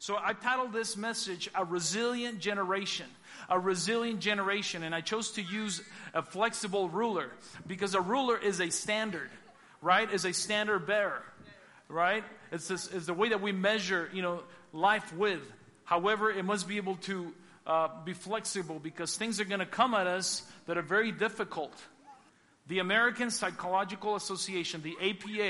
So I titled this message, A Resilient Generation. A resilient generation. And I chose to use a flexible ruler because a ruler is a standard, right? Is a standard bearer, right? It's the way that we measure, life with. However, it must be able to be flexible because things are going to come at us that are very difficult. The American Psychological Association, the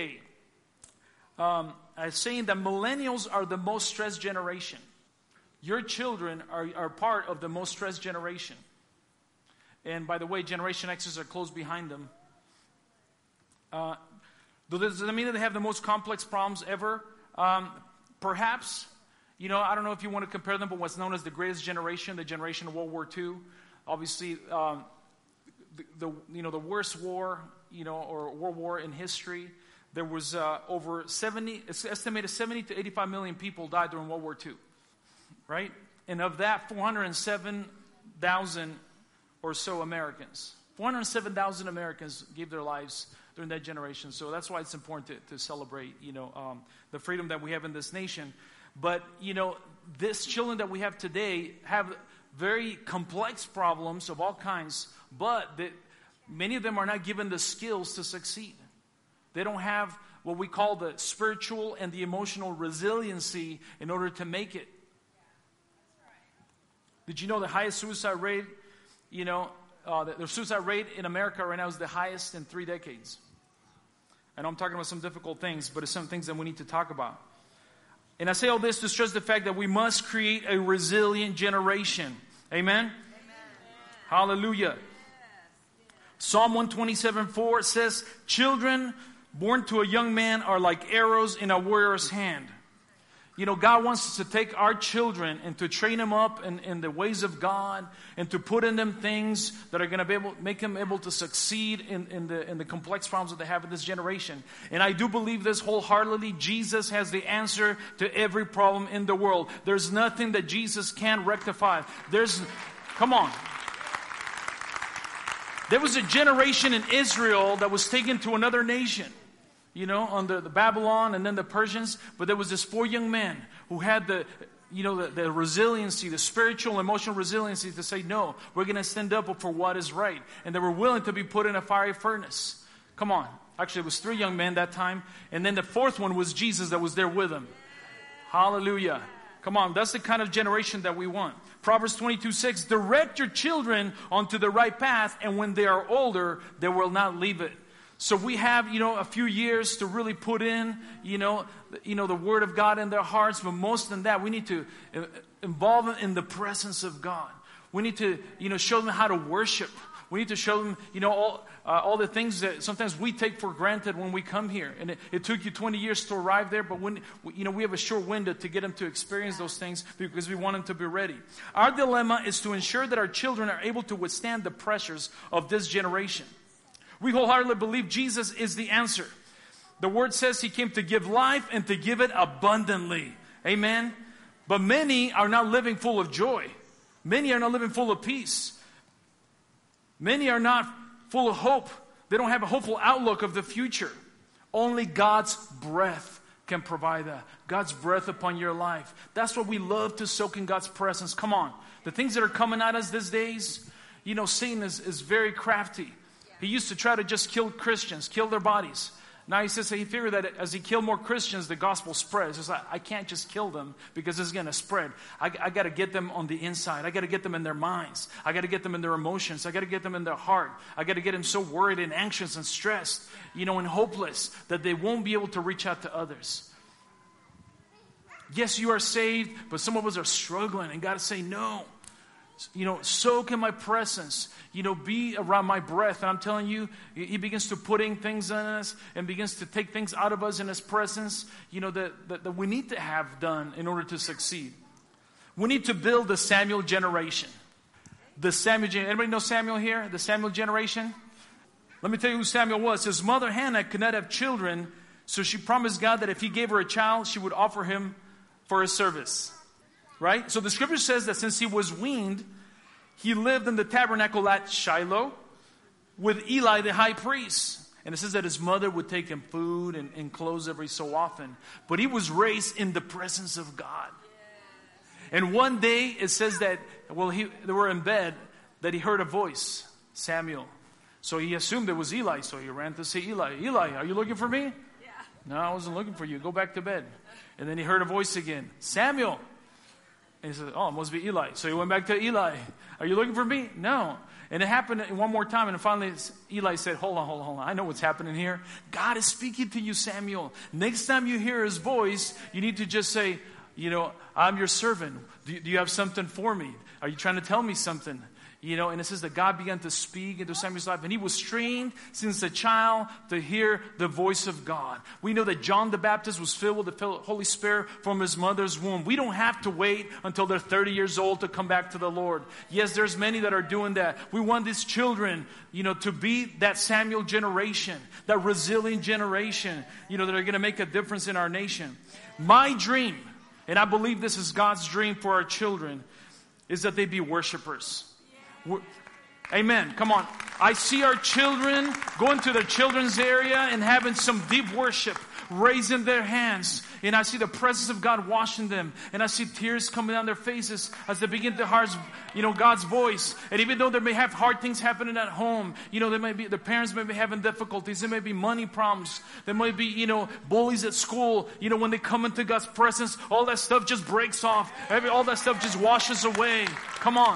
APA, is saying that millennials are the most stressed generation. Your children are part of the most stressed generation. And by the way, Generation X's are close behind them. Does that mean that they have the most complex problems ever? Perhaps. I don't know if you want to compare them, but what's known as the greatest generation, the generation of World War II. Obviously, the worst war, or world war in history. There was it's estimated 70 to 85 million people died during World War II, right? And of that, 407,000 or so Americans. 407,000 Americans gave their lives during that generation. So that's why it's important to celebrate, the freedom that we have in this nation. But, this children that we have today have very complex problems of all kinds, but many of them are not given the skills to succeed. They don't have what we call the spiritual and the emotional resiliency in order to make it. Did you know the highest suicide rate, the suicide rate in America right now is the highest in 3 decades? I know I'm talking about some difficult things, but it's some things that we need to talk about. And I say all this to stress the fact that we must create a resilient generation. Amen? Amen. Hallelujah. Psalm 127:4 says, children born to a young man are like arrows in a warrior's hand. God wants us to take our children and to train them up in the ways of God and to put in them things that are going to make them able to succeed in the complex problems that they have in this generation. And I do believe this wholeheartedly. Jesus has the answer to every problem in the world. There's nothing that Jesus can't rectify. Come on. There was a generation in Israel that was taken to another nation. Under the Babylon and then the Persians. But there was this 4 young men who had the resiliency, the spiritual and emotional resiliency to say, no, we're going to stand up for what is right. And they were willing to be put in a fiery furnace. Come on. Actually, it was 3 young men that time. And then the 4th one was Jesus that was there with them. Hallelujah. Come on. That's the kind of generation that we want. Proverbs 22:6, direct your children onto the right path, and when they are older, they will not leave it. So we have, a few years to really put in, the Word of God in their hearts. But most than that, we need to involve them in the presence of God. We need to, show them how to worship. We need to show them, all the things that sometimes we take for granted when we come here. And it took you 20 years to arrive there, but when, we have a short window to get them to experience those things because we want them to be ready. Our dilemma is to ensure that our children are able to withstand the pressures of this generation. We wholeheartedly believe Jesus is the answer. The Word says He came to give life and to give it abundantly. Amen? But many are not living full of joy. Many are not living full of peace. Many are not full of hope. They don't have a hopeful outlook of the future. Only God's breath can provide that. God's breath upon your life. That's what we love to soak in God's presence. Come on. The things that are coming at us these days, Satan is very crafty. He used to try to just kill Christians, kill their bodies. Now he says he figured that as he killed more Christians, the gospel spreads. It's like, I can't just kill them because it's going to spread. I got to get them on the inside. I got to get them in their minds. I got to get them in their emotions. I got to get them in their heart. I got to get them so worried and anxious and stressed, and hopeless that they won't be able to reach out to others. Yes, you are saved, but some of us are struggling and got to say no. Soak in my presence. Be around my breath. And I'm telling you, He begins to putting things in us and begins to take things out of us in His presence, that we need to have done in order to succeed. We need to build the Samuel generation. Anybody know Samuel here? The Samuel generation? Let me tell you who Samuel was. His mother Hannah could not have children, so she promised God that if He gave her a child, she would offer him for His service. Right? So the scripture says that since he was weaned, he lived in the tabernacle at Shiloh with Eli the high priest. And it says that his mother would take him food and clothes every so often. But he was raised in the presence of God. And one day it says that, they were in bed, that he heard a voice, Samuel. So he assumed it was Eli. So he ran to say, Eli, are you looking for me? Yeah. No, I wasn't looking for you. Go back to bed. And then he heard a voice again, Samuel. And he said, oh, it must be Eli. So he went back to Eli. Are you looking for me? No. And it happened one more time. And finally Eli said, hold on. I know what's happening here. God is speaking to you, Samuel. Next time you hear his voice, you need to just say, I'm your servant. Do you have something for me? Are you trying to tell me something? And it says that God began to speak into Samuel's life. And he was trained since a child to hear the voice of God. We know that John the Baptist was filled with the Holy Spirit from his mother's womb. We don't have to wait until they're 30 years old to come back to the Lord. Yes, there's many that are doing that. We want these children, to be that Samuel generation, that resilient generation, that are going to make a difference in our nation. My dream, and I believe this is God's dream for our children, is that they be worshipers. Amen. Come on. I see our children going to the children's area and having some deep worship, raising their hands. And I see the presence of God washing them. And I see tears coming down their faces as they begin to hear, God's voice. And even though they may have hard things happening at home, the parents may be having difficulties. There may be money problems. There might be, bullies at school. When they come into God's presence, all that stuff just breaks off. All that stuff just washes away. Come on.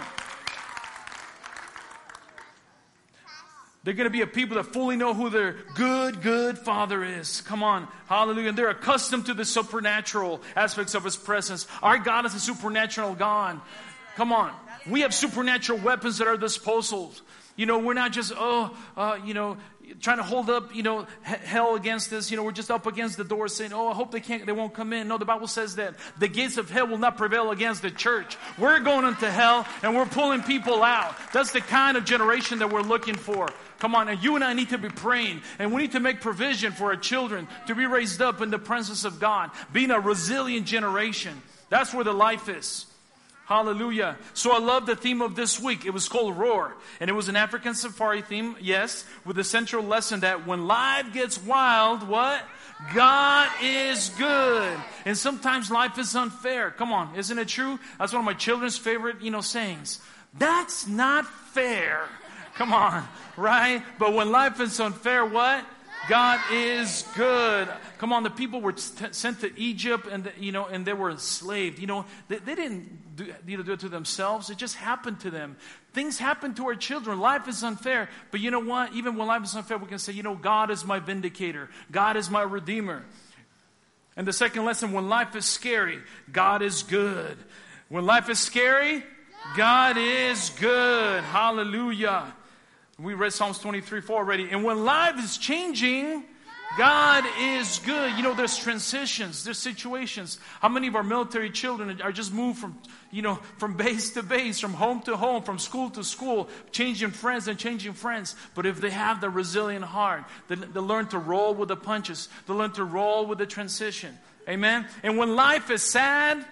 They're going to be a people that fully know who their good Father is. Come on. Hallelujah. And they're accustomed to the supernatural aspects of His presence. Our God is a supernatural God. Come on. We have supernatural weapons at our disposal. We're not just, trying to hold up, hell against us. We're just up against the door saying, I hope they won't come in. No, the Bible says that the gates of hell will not prevail against the church. We're going into hell and we're pulling people out. That's the kind of generation that we're looking for. Come on, and you and I need to be praying, and we need to make provision for our children to be raised up in the presence of God, being a resilient generation. That's where the life is. Hallelujah. So I love the theme of this week. It was called Roar. And it was an African safari theme, yes, with the central lesson that when life gets wild, what? God is good. And sometimes life is unfair. Come on, isn't it true? That's one of my children's favorite, sayings. That's not fair. Come on, right? But when life is unfair, what? God is good. Come on, the people were sent to Egypt, and and they were enslaved. They didn't do it to themselves. It just happened to them. Things happen to our children. Life is unfair. But you know what? Even when life is unfair, we can say, God is my vindicator. God is my redeemer. And the second lesson, when life is scary, God is good. When life is scary, God is good. Hallelujah. We read Psalms 23:4 already. And when life is changing, God is good. There's transitions, there's situations. How many of our military children are just moved from base to base, from home to home, from school to school, changing friends. But if they have the resilient heart, they learn to roll with the punches. They learn to roll with the transition. Amen. And when life is sad,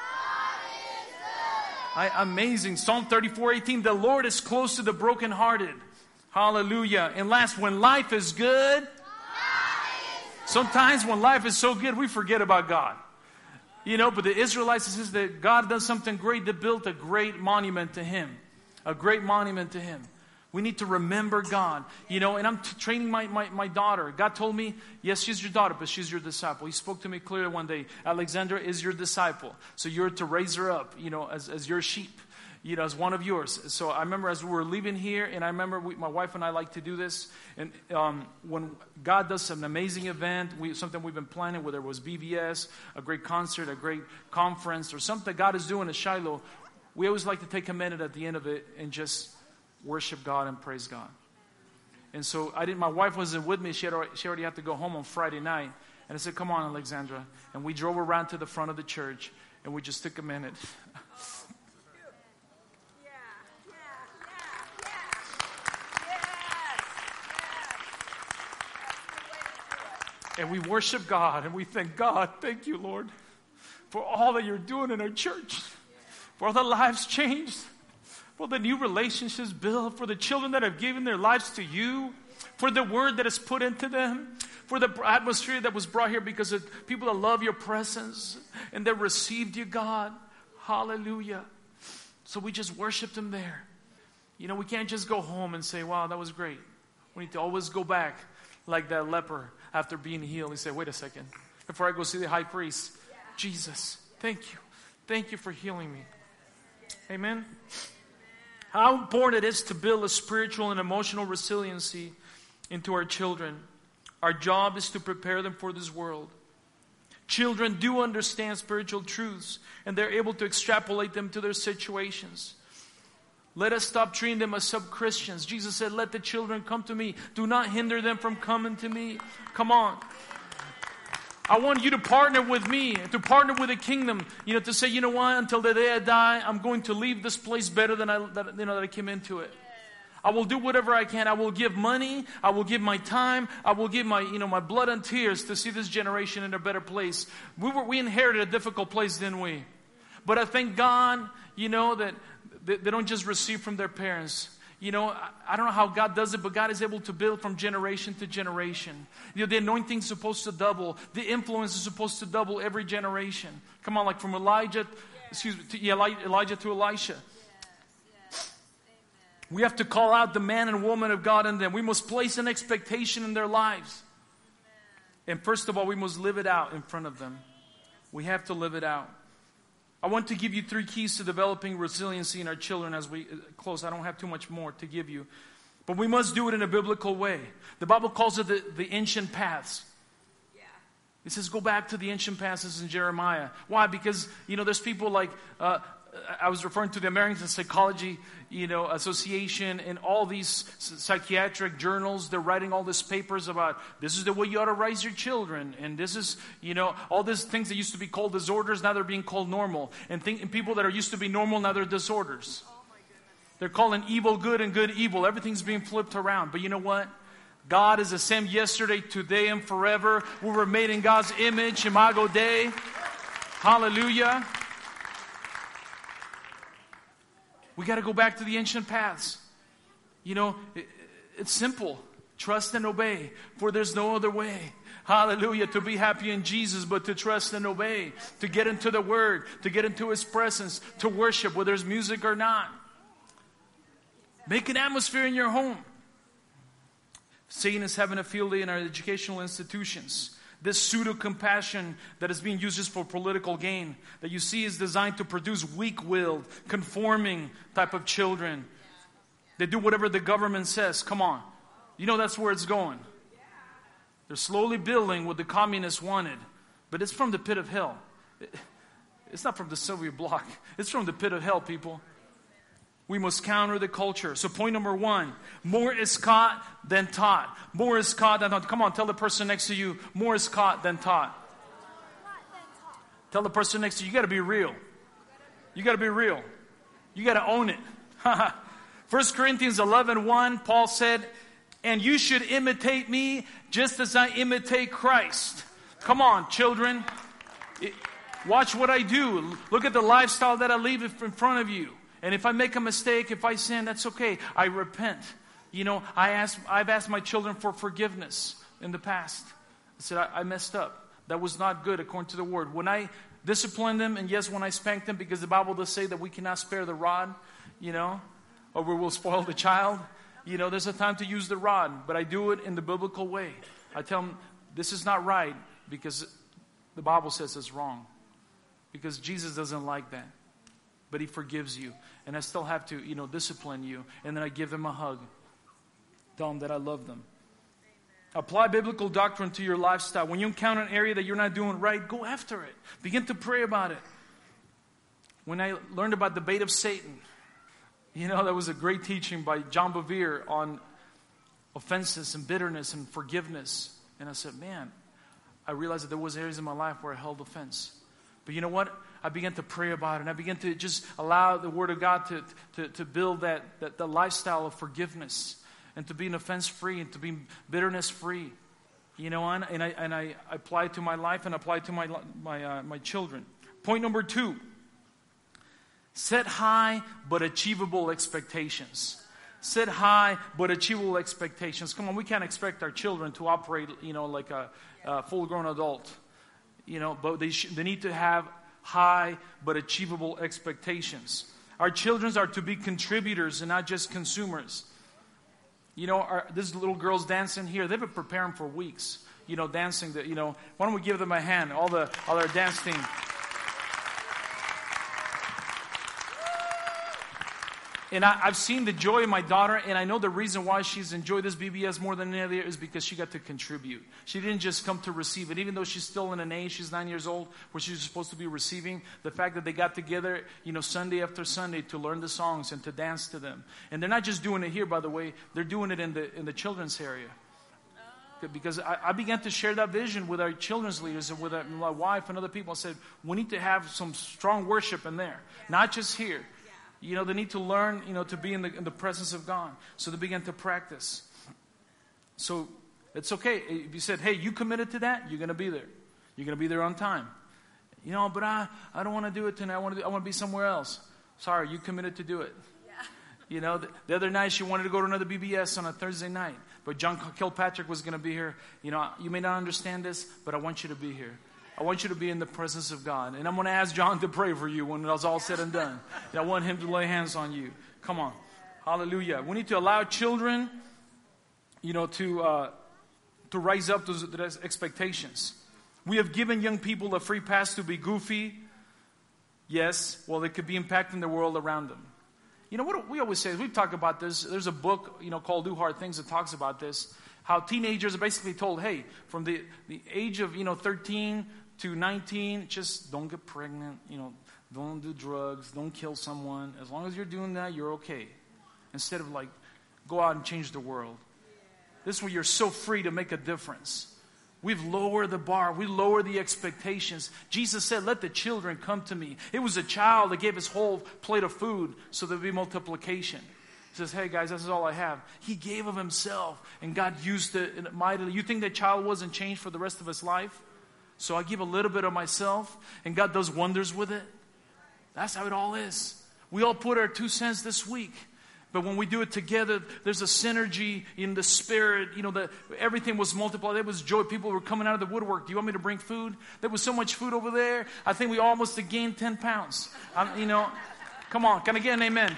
amazing. Psalm 34:18. The Lord is close to the brokenhearted. Hallelujah. And last, when life is good, sometimes when life is so good, we forget about God. But the Israelites, it says that God does something great. They built a great monument to Him. A great monument to Him. We need to remember God. And I'm training my daughter. God told me, yes, she's your daughter, but she's your disciple. He spoke to me clearly one day. Alexandra is your disciple. So you're to raise her up, as your sheep. As one of yours. So I remember as we were leaving here, and I remember my wife and I like to do this. And when God does an amazing event, something we've been planning, whether it was BVS, a great concert, a great conference, or something God is doing at Shiloh, we always like to take a minute at the end of it and just worship God and praise God. And so my wife wasn't with me. She already had to go home on Friday night. And I said, come on, Alexandra. And we drove around to the front of the church, and we just took a minute. And we worship God, and we thank God, thank you, Lord, for all that you're doing in our church, for the lives changed, for the new relationships built, for the children that have given their lives to you, for the word that is put into them, for the atmosphere that was brought here because of people that love your presence and that received you, God. Hallelujah. So we just worshiped Him there. You know, we can't just go home and say, wow, that was great. We need to always go back like that leper after being healed. He said, wait a second. Before I go see the high priest, Jesus, thank you. Thank you for healing me. Amen. How important it is to build a spiritual and emotional resiliency into our children. Our job is to prepare them for this world. Children do understand spiritual truths, and they're able to extrapolate them to their situations. Let us stop treating them as sub-Christians. Jesus said, let the children come to me. Do not hinder them from coming to me. Come on. I want you to partner with me, to partner with the kingdom. You know, to say, you know what, until the day I die, I'm going to leave this place better than I came into it. I will do whatever I can. I will give money. I will give my time. I will give my blood and tears to see this generation in a better place. We inherited a difficult place, didn't we? But I thank God, you know, that they don't just receive from their parents. You know, I don't know how God does it, but God is able to build from generation to generation. You know, the anointing is supposed to double. The influence is supposed to double every generation. Come on, like from Elijah to Elisha. We have to call out the man and woman of God in them. We must place an expectation in their lives. And first of all, we must live it out in front of them. We have to live it out. I want to give you 3 keys to developing resiliency in our children as we close. I don't have too much more to give you. But we must do it in a biblical way. The Bible calls it the ancient paths. It says go back to the ancient paths in Jeremiah. Why? Because, you know, there's people like... I was referring to the American Psychology, Association and all these psychiatric journals. They're writing all these papers about this is the way you ought to raise your children. And this is, all these things that used to be called disorders, now they're being called normal. And people that are used to be normal, now they're disorders. They're calling evil good and good evil. Everything's being flipped around. But you know what? God is the same yesterday, today, and forever. We were made in God's image, Imago Dei. Hallelujah. We got to go back to the ancient paths. It's simple. Trust and obey, for there's no other way. Hallelujah. To be happy in Jesus, but to trust and obey. To get into the Word, to get into His presence, to worship, whether there's music or not. Make an atmosphere in your home. Satan is having a field day in our educational institutions. This pseudo-compassion that is being used just for political gain that you see is designed to produce weak-willed, conforming type of children. They do whatever the government says. Come on. That's where it's going. They're slowly building what the communists wanted. But it's from the pit of hell. It's not from the Soviet bloc. It's from the pit of hell, people. We must counter the culture. So point number 1, more is caught than taught. More is caught than taught. Come on, tell the person next to you, more is caught than taught. Tell the person next to you, you got to be real. You got to be real. You got to own it. 1 Corinthians 11:1, Paul said, and you should imitate me just as I imitate Christ. Come on, children. Watch what I do. Look at the lifestyle that I leave in front of you. And if I make a mistake, if I sin, that's okay. I repent. I've asked my children for forgiveness in the past. I said, I messed up. That was not good according to the Word. When I discipline them, and yes, when I spank them, because the Bible does say that we cannot spare the rod, or we will spoil the child. There's a time to use the rod, but I do it in the biblical way. I tell them, this is not right, because the Bible says it's wrong. Because Jesus doesn't like that. But He forgives you. And I still have to, discipline you. And then I give them a hug. Tell them that I love them. Apply biblical doctrine to your lifestyle. When you encounter an area that you're not doing right, go after it. Begin to pray about it. When I learned about the bait of Satan, that was a great teaching by John Bevere on offenses and bitterness and forgiveness. And I said, man, I realized that there was areas in my life where I held offense. But you know what? I began to pray about it. And I began to just allow the Word of God to build that lifestyle of forgiveness. And to be an offense-free and to be bitterness-free. And I apply it to my life and apply it to my children. Point number 2. Set high but achievable expectations. Set high but achievable expectations. Come on, we can't expect our children to operate, like a full-grown adult. But they need to have high but achievable expectations. Our children are to be contributors and not just consumers. You know, this little girl's dancing here. They've been preparing for weeks, you know, dancing. Why don't we give them a hand, all our dance team. And I've seen the joy in my daughter, and I know the reason why she's enjoyed this VBS more than any other is because she got to contribute. She didn't just come to receive it. Even though she's still in an age, she's 9 years old, where she's supposed to be receiving, the fact that they got together, you know, Sunday after Sunday to learn the songs and to dance to them. And they're not just doing it here, by the way. They're doing it in the children's area. Because I began to share that vision with our children's leaders and with my wife and other people. I said, we need to have some strong worship in there, not just here. You know, they need to learn, you know, to be in the presence of God. So they began to practice. So it's okay. If you said, hey, you committed to that, you're going to be there. You're going to be there on time. You know, but I don't want to do it tonight. I want to be somewhere else. Sorry, you committed to do it. Yeah. You know, the other night she wanted to go to another BBS on a Thursday night. But John Kilpatrick was going to be here. You know, you may not understand this, but I want you to be here. I want you to be in the presence of God. And I'm going to ask John to pray for you when it's all said and done. And I want him to lay hands on you. Come on. Hallelujah. We need to allow children, you know, to rise up to those expectations. We have given young people a free pass to be goofy. Yes. Well, they could be impacting the world around them. You know, what we always say is, we've talked about this. There's a book, you know, called Do Hard Things that talks about this. How teenagers are basically told, hey, from the age of, you know, 13 to 19, just don't get pregnant, you know, don't do drugs, don't kill someone. As long as you're doing that, you're okay. Instead of like, go out and change the world. This is where you're so free to make a difference. We've lowered the bar. We lowered the expectations. Jesus said, let the children come to me. It was a child that gave his whole plate of food so there'd be multiplication. He says, hey guys, this is all I have. He gave of himself, and God used it mightily. You think that child wasn't changed for the rest of his life? So I give a little bit of myself, and God does wonders with it. That's how it all is. We all put our 2 cents this week. But when we do it together, there's a synergy in the spirit. You know, everything was multiplied. There was joy. People were coming out of the woodwork. Do you want me to bring food? There was so much food over there. I think we almost gained 10 pounds. You know, come on. Can I get an amen?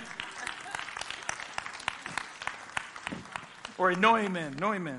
Or a no amen. No amen.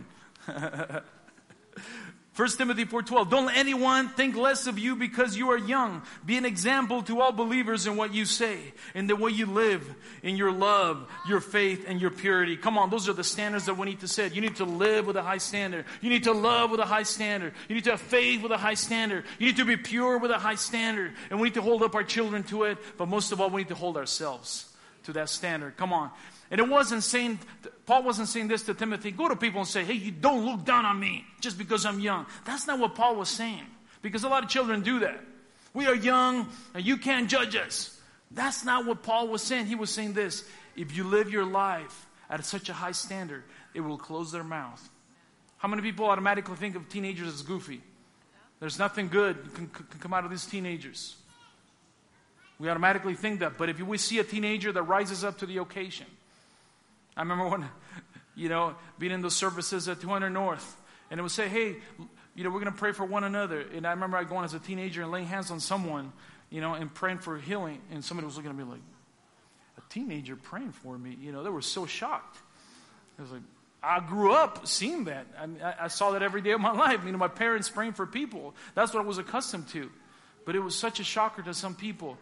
1 Timothy 4:12. Don't let anyone think less of you because you are young. Be an example to all believers in what you say, in the way you live, in your love, your faith, and your purity. Come on, those are the standards that we need to set. You need to live with a high standard. You need to love with a high standard. You need to have faith with a high standard. You need to be pure with a high standard. And we need to hold up our children to it. But most of all, we need to hold ourselves to that standard. Come on. And Paul wasn't saying this to Timothy, go to people and say, hey, you don't look down on me just because I'm young. That's not what Paul was saying. Because a lot of children do that. We are young and you can't judge us. That's not what Paul was saying. He was saying this, if you live your life at such a high standard, it will close their mouth. How many people automatically think of teenagers as goofy? There's nothing good can come out of these teenagers. We automatically think that. But if we see a teenager that rises up to the occasion. I remember when, you know, being in those services at 200 North, and it would say, hey, you know, we're going to pray for one another. And I remember going as a teenager and laying hands on someone, you know, and praying for healing. And somebody was looking at me like, a teenager praying for me? You know, they were so shocked. I was like, I grew up seeing that. I saw that every day of my life. You know, my parents praying for people. That's what I was accustomed to. But it was such a shocker to some people.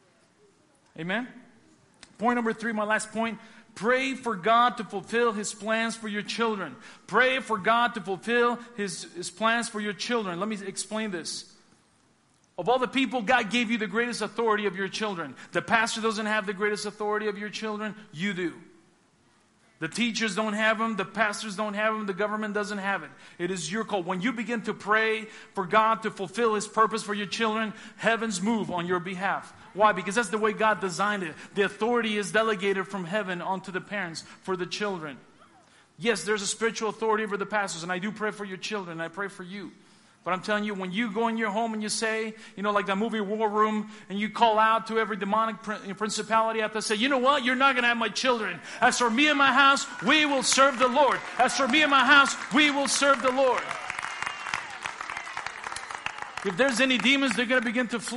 Amen? Point number 3, my last point. Pray for God to fulfill His plans for your children. Pray for God to fulfill His plans for your children. Let me explain this. Of all the people, God gave you the greatest authority of your children. The pastor doesn't have the greatest authority of your children. You do. The teachers don't have them. The pastors don't have them. The government doesn't have it. It is your call. When you begin to pray for God to fulfill His purpose for your children, heavens move on your behalf. Why? Because that's the way God designed it. The authority is delegated from heaven onto the parents for the children. Yes, there's a spiritual authority over the pastors, and I do pray for your children, and I pray for you. But I'm telling you, when you go in your home and you say, you know, like that movie War Room, and you call out to every demonic principality, you have to say, you know what? You're not going to have my children. As for me and my house, we will serve the Lord. As for me and my house, we will serve the Lord. If there's any demons, they're going to begin to flee.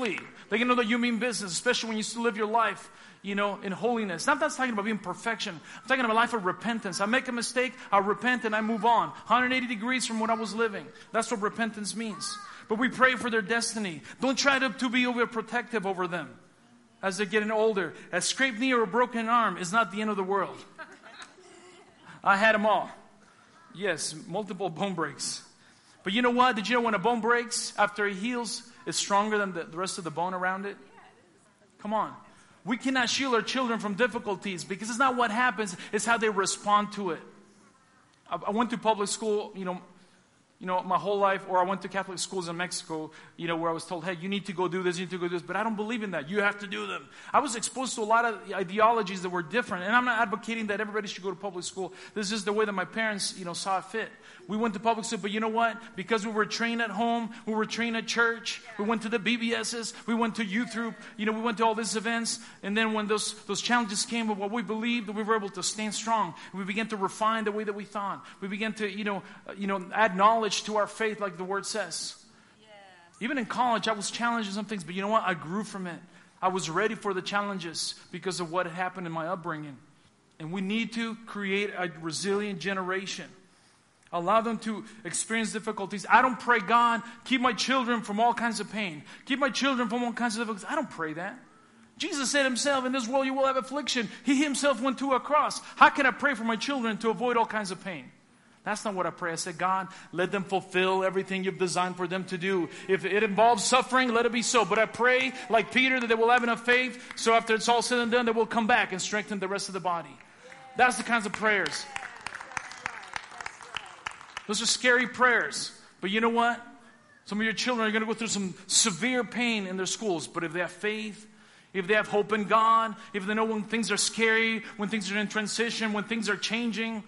They can know that you mean business, especially when you still live your life, in holiness. Not that's talking about being perfection. I'm talking about a life of repentance. I make a mistake, I repent and I move on. 180 degrees from what I was living. That's what repentance means. But we pray for their destiny. Don't try to be overprotective over them as they're getting older. A scraped knee or a broken arm is not the end of the world. I had them all. Yes, multiple bone breaks. But you know what? Did you know when a bone breaks, after it heals, it's stronger than the rest of the bone around it? Come on. We cannot shield our children from difficulties because it's not what happens, it's how they respond to it. I went to public school, my whole life, or I went to Catholic schools in Mexico, where I was told, hey, you need to go do this, you need to go do this, but I don't believe in that. You have to do them. I was exposed to a lot of ideologies that were different, and I'm not advocating that everybody should go to public school. This is the way that my parents, saw it fit. We went to public school, but you know what? Because we were trained at home, we were trained at church, we went to the BBSs, we went to youth group, we went to all these events, and then when those challenges came of what we believed, we were able to stand strong. We began to refine the way that we thought. We began to, add knowledge to our faith, like the word says. Yes. Even in college, I was challenged in some things, but you know what? I grew from it. I was ready for the challenges because of what had happened in my upbringing. And we need to create a resilient generation. Allow them to experience difficulties. I don't pray, God, keep my children from all kinds of pain. Keep my children from all kinds of difficulties. I don't pray that. Jesus said himself, in this world you will have affliction. He himself went to a cross. How can I pray for my children to avoid all kinds of pain? That's not what I pray. I said, God, let them fulfill everything you've designed for them to do. If it involves suffering, let it be so. But I pray, like Peter, that they will have enough faith, so after it's all said and done, they will come back and strengthen the rest of the body. That's the kinds of prayers. Those are scary prayers. But you know what? Some of your children are going to go through some severe pain in their schools. But if they have faith, if they have hope in God, if they know when things are scary, when things are in transition, when things are changing,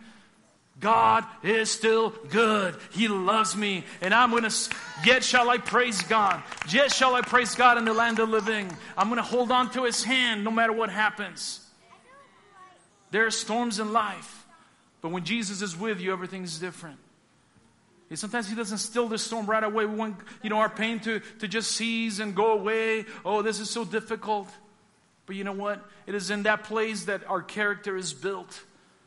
God is still good. He loves me. And I'm going to, yet shall I praise God. Yet shall I praise God in the land of the living. I'm going to hold on to his hand no matter what happens. There are storms in life. But when Jesus is with you, everything's different. And sometimes he doesn't still the storm right away. We want, our pain to just cease and go away. Oh, this is so difficult. But you know what? It is in that place that our character is built.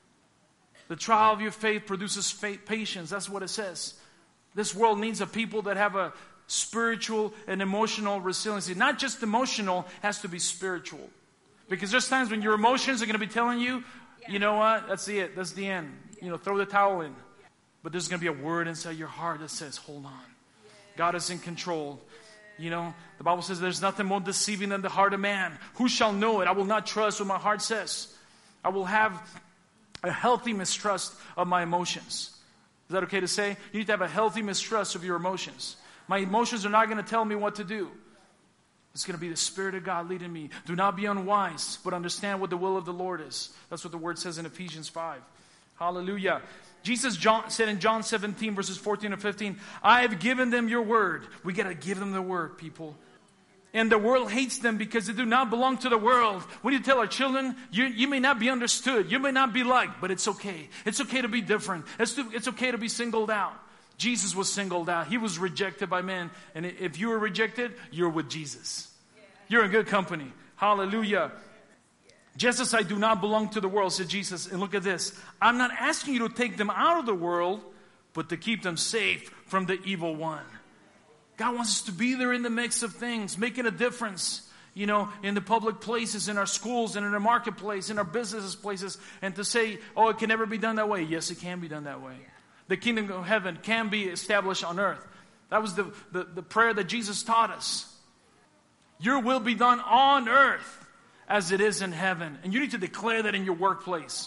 The trial of your faith produces patience. That's what it says. This world needs a people that have a spiritual and emotional resiliency. Not just emotional, it has to be spiritual. Because there's times when your emotions are going to be telling you, you know what, that's it, that's the end. Throw the towel in. But there's going to be a word inside your heart that says, hold on. God is in control. The Bible says there's nothing more deceiving than the heart of man. Who shall know it? I will not trust what my heart says. I will have a healthy mistrust of my emotions. Is that okay to say? You need to have a healthy mistrust of your emotions. My emotions are not going to tell me what to do. It's going to be the Spirit of God leading me. Do not be unwise, but understand what the will of the Lord is. That's what the word says in Ephesians 5. Hallelujah. Jesus said in John 17, verses 14 and 15, I have given them your word. We got to give them the word, people. And the world hates them because they do not belong to the world. We need to tell our children, you may not be understood. You may not be liked, but it's okay. It's okay to be different. It's okay to be singled out. Jesus was singled out. He was rejected by men. And if you were rejected, you're with Jesus. You're in good company. Hallelujah. Just as I do not belong to the world, said Jesus. And look at this. I'm not asking you to take them out of the world, but to keep them safe from the evil one. God wants us to be there in the mix of things, making a difference, in the public places, in our schools, and in our marketplace, in our business places, and to say, oh, it can never be done that way. Yes, it can be done that way. The kingdom of heaven can be established on earth. That was the prayer that Jesus taught us. Your will be done on earth as it is in heaven. And you need to declare that in your workplace.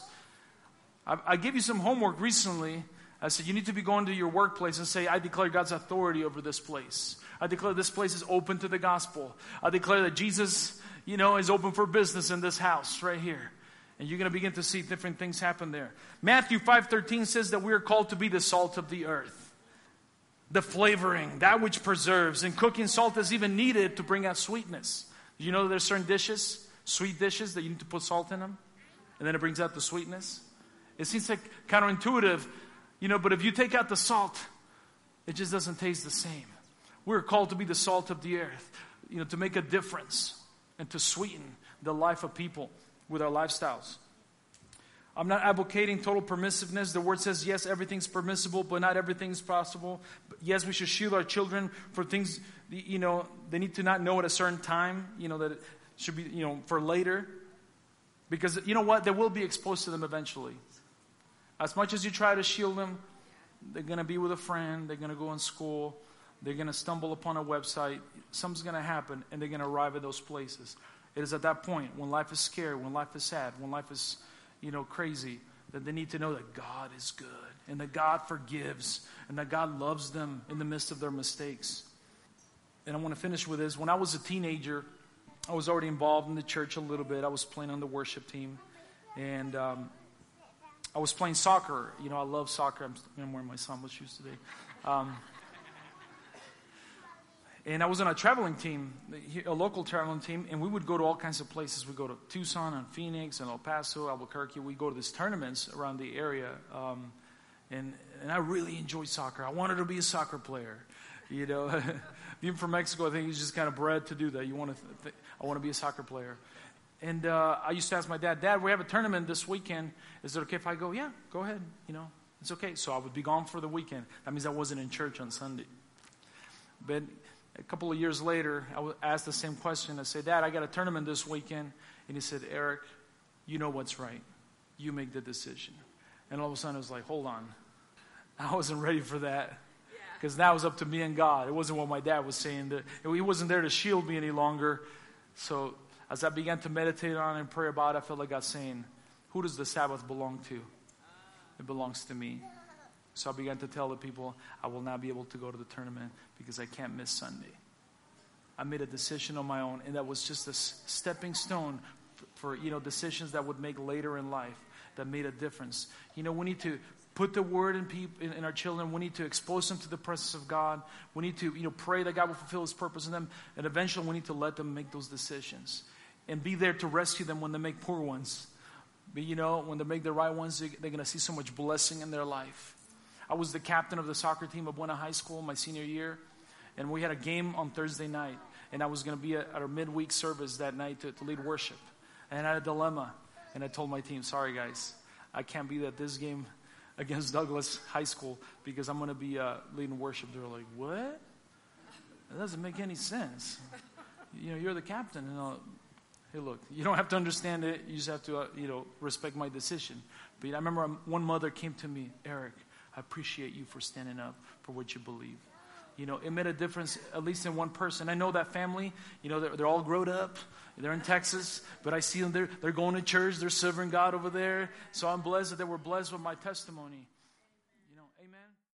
I gave you some homework recently. I said, you need to be going to your workplace and say, I declare God's authority over this place. I declare this place is open to the gospel. I declare that Jesus, is open for business in this house right here. And you're going to begin to see different things happen there. Matthew 5:13 says that we are called to be the salt of the earth. The flavoring, that which preserves. And cooking salt is even needed to bring out sweetness. You know there's certain dishes, sweet dishes, that you need to put salt in them? And then it brings out the sweetness. It seems like counterintuitive, but if you take out the salt, it just doesn't taste the same. We're called to be the salt of the earth. to make a difference and to sweeten the life of people with our lifestyles. I'm not advocating total permissiveness. The word says, yes, everything's permissible, but not everything's possible. Yes, we should shield our children for things, they need to not know at a certain time, that it should be, for later. Because you know what? They will be exposed to them eventually. As much as you try to shield them, they're going to be with a friend, they're going to go in school, they're going to stumble upon a website, something's going to happen, and they're going to arrive at those places. It is at that point, when life is scary, when life is sad, when life is crazy, that they need to know that God is good and that God forgives and that God loves them in the midst of their mistakes. And I want to finish with this. When I was a teenager, I was already involved in the church a little bit. I was playing on the worship team, and I was playing soccer. I love soccer. I'm wearing my Samba shoes today. And I was on a traveling team, a local traveling team, and we would go to all kinds of places. We'd go to Tucson and Phoenix and El Paso, Albuquerque. We'd go to these tournaments around the area. And I really enjoyed soccer. I wanted to be a soccer player. Being from Mexico, I think he's just kind of bred to do that. I want to be a soccer player. And I used to ask my dad, we have a tournament this weekend. Is it okay if I go? Yeah, go ahead. It's okay. So I would be gone for the weekend. That means I wasn't in church on Sunday. But a couple of years later, I asked the same question. I said, Dad, I got a tournament this weekend. And he said, Eric, you know what's right. You make the decision. And all of a sudden, I was like, hold on. I wasn't ready for that. Because now it was up to me and God. It wasn't what my dad was saying. He wasn't there to shield me any longer. So as I began to meditate on it and pray about it, I felt like God saying, who does the Sabbath belong to? It belongs to me. So I began to tell the people, I will not be able to go to the tournament because I can't miss Sunday. I made a decision on my own, and that was just a stepping stone for decisions that would make later in life that made a difference. We need to put the word in our children. We need to expose them to the presence of God. We need to pray that God will fulfill His purpose in them, and eventually we need to let them make those decisions and be there to rescue them when they make poor ones. But when they make the right ones, they're going to see so much blessing in their life. I was the captain of the soccer team of Buena High School my senior year, and we had a game on Thursday night, and I was going to be at our midweek service that night to lead worship. And I had a dilemma, and I told my team, sorry guys, I can't be at this game against Douglas High School because I'm going to be leading worship. They were like, what? That doesn't make any sense. You're the captain. And hey, look, you don't have to understand it. You just have to, respect my decision. But I remember one mother came to me, Eric, I appreciate you for standing up for what you believe. It made a difference, at least in one person. I know that family, they're all grown up. They're in Texas, but I see them, they're going to church. They're serving God over there. So I'm blessed that they were blessed with my testimony.